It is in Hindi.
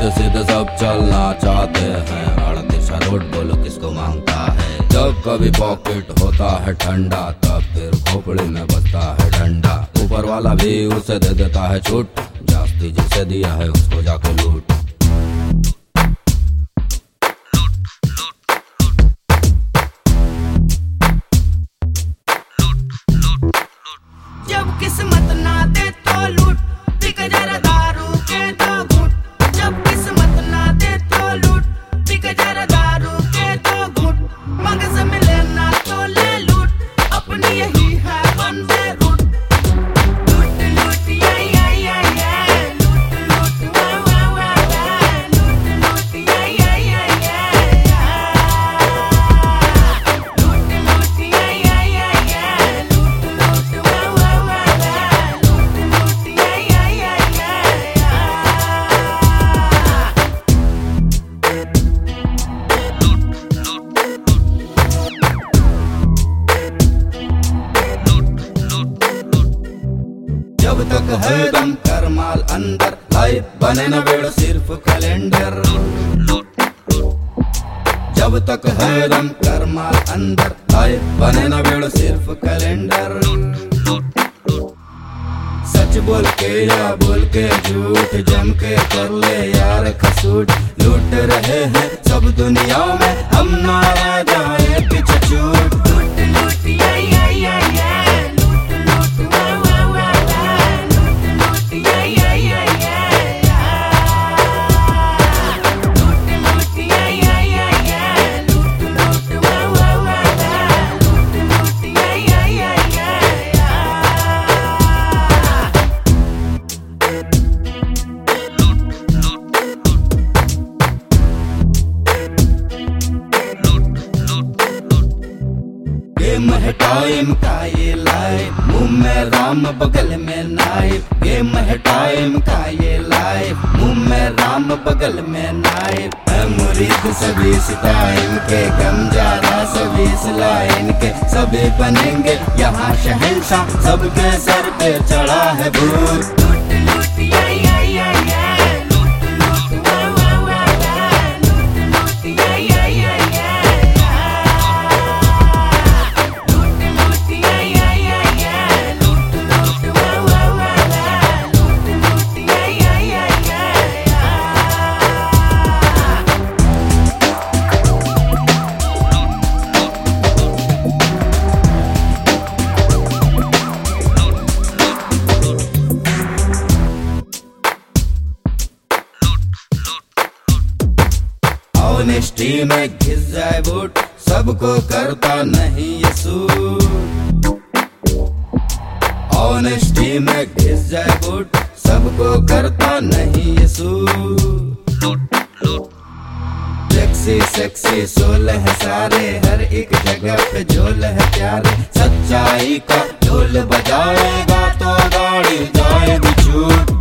सीधे सीधे सब चलना चाहते हैं, आड़ा तिरछा रोड बोलो किसको मांगता है। जब कभी पॉकेट होता है ठंडा, तब फिर खोपड़ी में बजता है डंडा। ऊपर वाला भी उसे दे देता है छूट, जास्ती जिसे दिया है उसको जाके लूट। जब किस्मत ना दे तो लूट, पिक जरा दारू के दो घूंट। जब किस्मत ना दे तो लूट, पिक जरा दारू के दो घूंट। मगज मिले ना तो ले लूट, अपनी यही है वन वे रूट। लूट लूट या लूट लूट वाह वाह वाह, लूट लूट या लूट लूट या लूट लूट वाह वाह वाह, लूट लूट या जब तक है दम कर माल अंदर, लाइफ बने न बेड़ सिर्फ कैलेंडर। जब तक है दम कर माल अंदर, लाइफ बने न बेड़ सिर्फ कैलेंडर। सच बोल के या बोल के झूठ, जम के कर ले यार खसूट। लूट रहे हैं सब दुनिया में, हम ना रह जाए पीछे छूट। लूट लूट या लूट लूट वाह वाह वाह, लूट लूट या लूट लूट या लूट लूट वाह वाह वाह, लूट लूट या गेम है टाइम का ये लाइफ, मुंह में राम बगल में नाइफ। गेम है टाइम का ये लाइफ, मुंह में राम बगल में नाइफ। है मुरीद सभी इस टाइम के, गम जारा सभी इस लाइन के। सभी बनेंगे यहाँ शहंशाह, सबके सर पे चढ़ा है भूत। लूट लूट या लूट लूट वाह वाह वाह, लूट लूट या लूट लूट या लूट लूट वाह वाह वाह, लूट लूट या ऑनेस्टी में घिस जाए बूट, सबको करता नहीं ये सूट। ऑनेस्टी में घिस जाए बूट, सबको करता नहीं ये सूट। सेक्सी सेक्सी सोल है सारे, हर एक जगह पे झोल है प्यारे। सच्चाई का ढोल बजाएगा तो गाड़ी जाएगी छूट।